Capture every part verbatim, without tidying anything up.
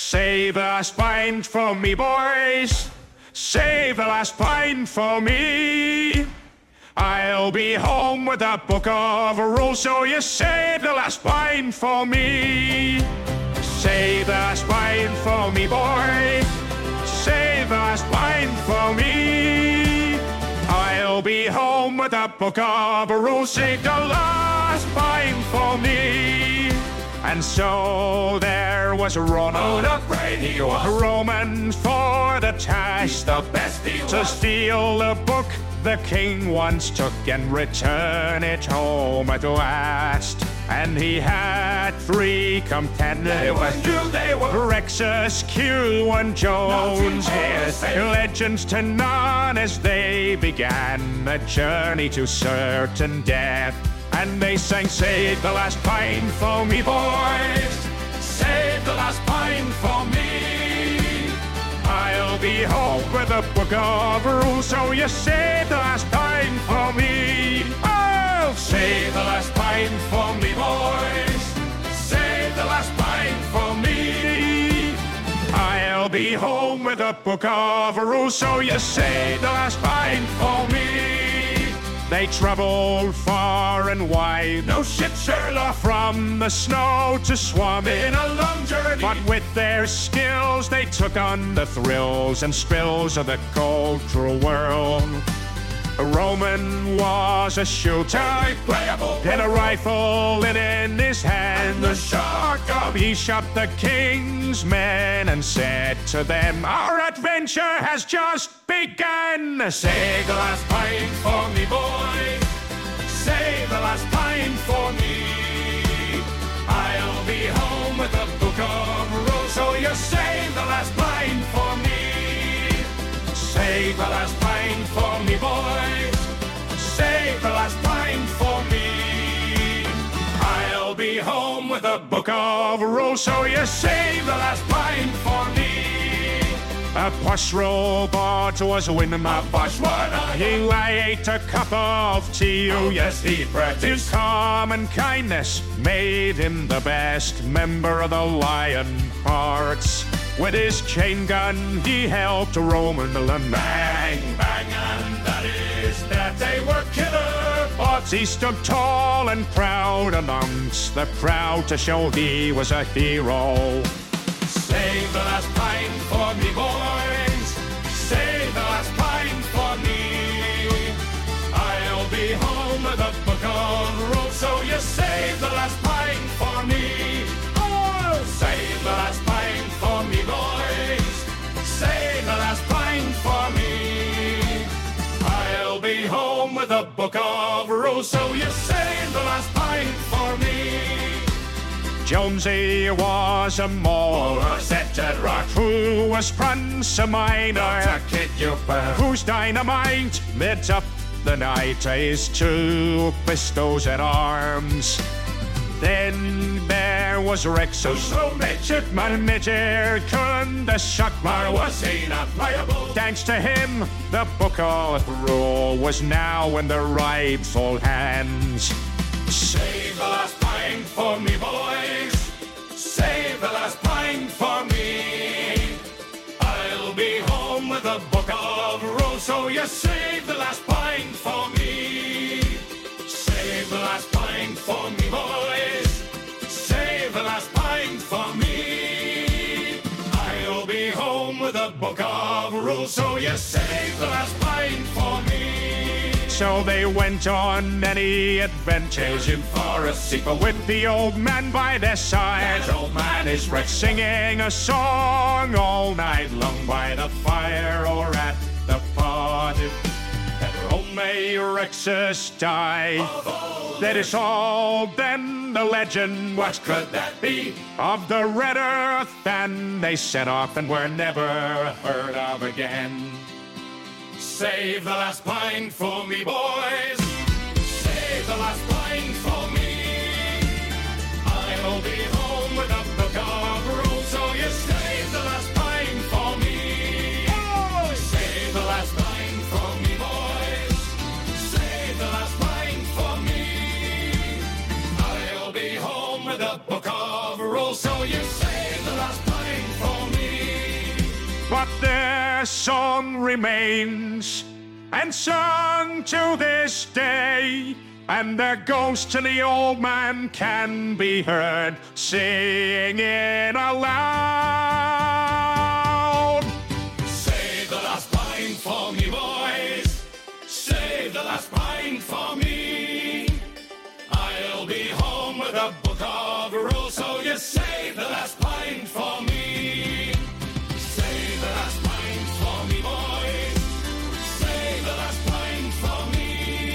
Save the last pint for me, boys. Save the last pint for me. I'll be home with a book of rules, so you save the last pint for me. Save the last pint for me, boy. Save the last pint for me. I'll be home with a book of rules. Save the last pint for me. And so there was Ronald, oh, the brave he was, Roman for the task, the best he was, to steal the book the king once took and return it home at last. And he had three contenders. They were new, they were Rexus, Q, and Jones. Yes, legends to none as they began the journey to certain death. And they sang, save the last pint for me, boys. Save the last pint for me. I'll be home with a book of rules, so you save the last pint for me. I'll Save the last pint for me, boys. Save the last pint for me. I'll be home with a book of rules, so you save the last pint for me. They traveled far and wide, no ship, Sherlock, from the snow to swamp, in a long journey. But with their skills they took on the thrills and spills of the cold, cruel world. A Roman was a shooter, playable, and a rifle in, in his hand. And the shark of He shot the king's men and said to them, our adventure has just begun. Save the last pint for me, boys. Save the last pint for me. I'll be home with a book of rules, so you save the last pint for me. Save the last pint for me, boys. Save the last pint for me. I'll be home with a book of rules, so you save the last pint for me. A posh robot was a winner, my A posh one, He ate a cup of tea. Oh yes, he His practiced. common kindness made him the best member of the Lion Hearts. With his chain gun, he helped Roman to learn Bang, bang, and that is that they were killer bots. He stood tall and proud amongst the crowd to show he was a hero. Save the last pint for me, boys. Save the last pint for me. I'll be home with a book of rules, so you save the last pint for me. Oh, save the last pint for me, boys. Save the last pint for me. I'll be home with a book of rules, so you save the last pint for me. Jonesy was a mole, Or a scented rock, who was Prince of Minor, to kid you, pal. whose dynamite lit up the night, his two pistols at arms. Then there was Rexus, So midshipman, midget couldn't the shock or was he not playable? Thanks to him, the book of rule was now in the rightful hands. Save the last pint for me, boys. Save the last pint for me. I'll be home with a book of rules, so you save the last pint for me. Save the last pint for me, boys. Save the last pint for me. I'll be home with a book of rules, so you save the last pint for me. So they went on many adventures Chasing for a sequel with with the old man by their side, that old man is Rex. singing a song all night long by the fire or at the party. And old may Rexus die. That is all then the legend What could that be? of the Red Earth, and they set off and were never heard of again. Save the last pint for me, boys. Save the last pint for me. I'll be home with a book of rules, so you save the last pint for me. Oh, save the last pint for me, boys. Save the last pint for me. I'll be home with a book of rules, so you save the last pint for me. the song remains, and sung to this day, and the ghost and the old man can be heard singing aloud. Save the last pint for me, boys. Save the last pint for me. I'll be home with a book of rules, so you save the last pint for me. Save the last pint for me, boys. Save the last pint for me.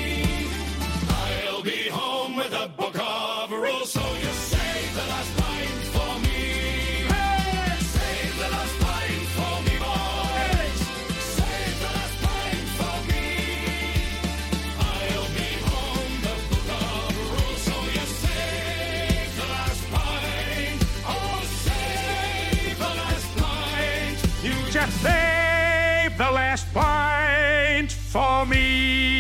I'll be home with a book of rules, so you save the last pint for me. Hey! Save the last pint for me, boys. Save the last pint for me. I'll be home with a book of rules, so you save the last pint. Oh, save the last pint. You just save the last pint for me.